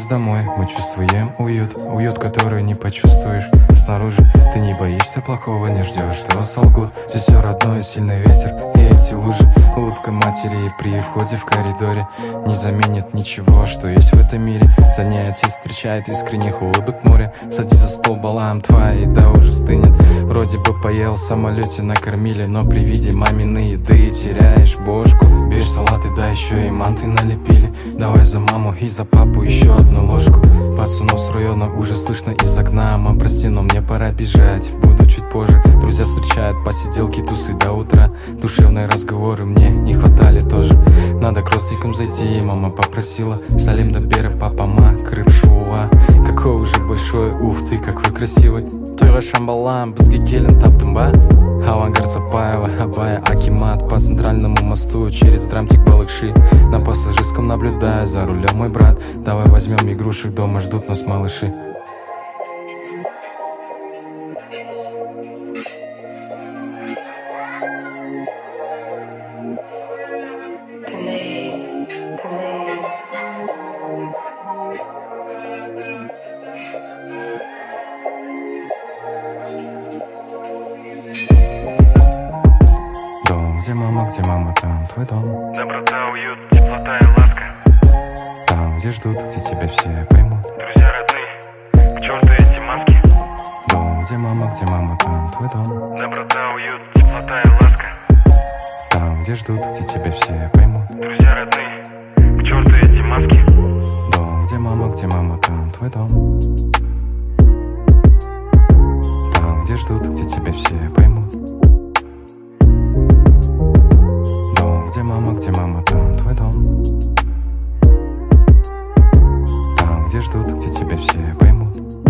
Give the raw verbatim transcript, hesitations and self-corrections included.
вернулась домой. Мы чувствуем уют, уют, который не почувствуешь снаружи. Ты не боишься плохого, не ждешь, что солгут. Здесь все родное, сильный ветер и эти лужи. Улыбка матери при входе в коридоре не заменит ничего, что есть в этом мире. Занятий встречает искренних улыбок море. Садись за стол, балам, твоя еда уже стынет. Вроде бы поел, в самолете накормили, но при виде маминой еды теряешь бошку. Берешь салаты, да еще и манты налепили. Давай за маму и за папу еще одну ложку. Пацанов с района уже слышно из окна. Мам, прости, но мне пора бежать, буду чуть позже. Друзья встречают посиделки, тусы до утра. Душевные разговоры мне не хватали тоже. Надо к родственникам зайти, мама попросила. Салим да бері папама, Крым шуа. Какой уже большой, ух ты, какой красивый. Тойға шамбалам, бізге келін таптың ба? Авангард Сапаева, Абая, Акимат. По центральному мосту через драмтик Балыкши. На пассажирском наблюдаю за рулем мой брат. Давай возьмем игрушек, дома ждут нас малыши. Где мама, где мама, там твой дом. Доброта, уют, теплота и ласка. Там, где ждут, где тебя все поймут. Друзья родные, к черту эти маски. Дом, где мама, где мама, там твой дом. Доброта, уют, теплота и ласка. Там, где ждут, где тебя все поймут. Друзья родные, к черту эти маски. Дом, где мама, где мама, там твой дом. Там, где ждут, где тебя все поймут. Где мама, где мама, там твой дом. Там, где ждут, где тебя все поймут.